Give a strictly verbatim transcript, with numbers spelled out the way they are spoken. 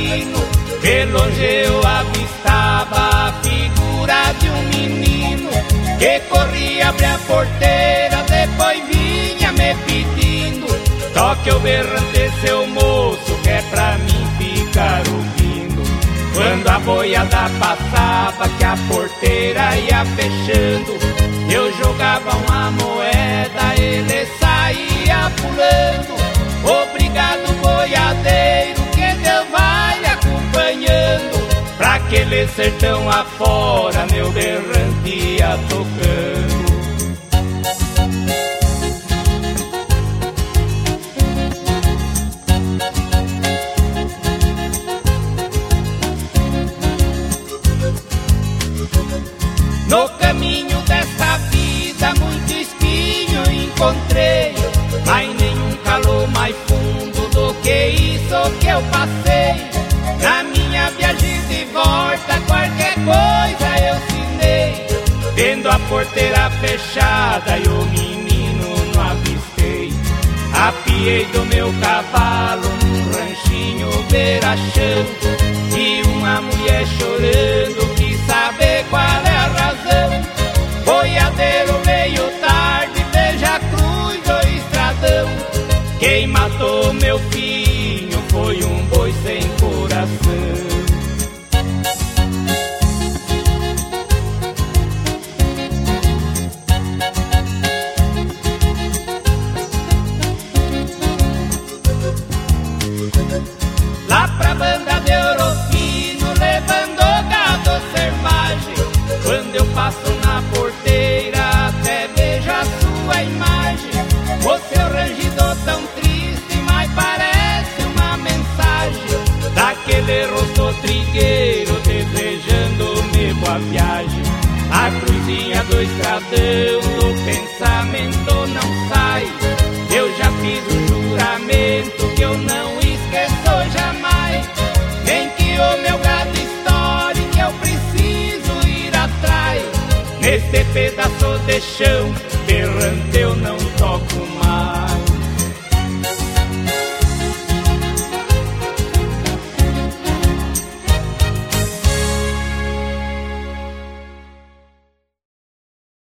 cassino. De longe eu avistava a figura de um menino que corria, abria a porteira, depois vinha me pedindo: toque o berrante, seu moço, que é pra mim ficar ouvindo. Quando a boiada passava, que a porteira ia fechando, eu jogava uma moeda, ele saía pulando. Obrigado, boiadeiro, que Deus vai lhe acompanhando. Pra aquele sertão afora, meu berrante ia tocando. No caminho desta vida muito espinho encontrei, mas nenhum calor mais fundo do que isso que eu passei. Na minha viagem de volta qualquer coisa eu sinei, vendo a porteira fechada e o menino não avistei. Apiei do meu cavalo num ranchinho beira-chão, e uma mulher chorando quis saber qual é a razão. Boiadeiro veio tarde, beija a cruz do estradão. Quem matou meu filho foi um boi sem coração. Lá pra banda de Ourofino, levando gado selvagem, quando eu passo na porteira, até vejo a sua imagem. O seu rangido tão triste, mas parece uma mensagem daquele rosto trigueiro, desejando-me boa viagem. A cruzinha do estradão do pensamento não sai. Eu já fiz um juramento que eu não esqueço jamais. Nem que o meu gado estoure, que eu preciso ir atrás. Neste pedaço de chão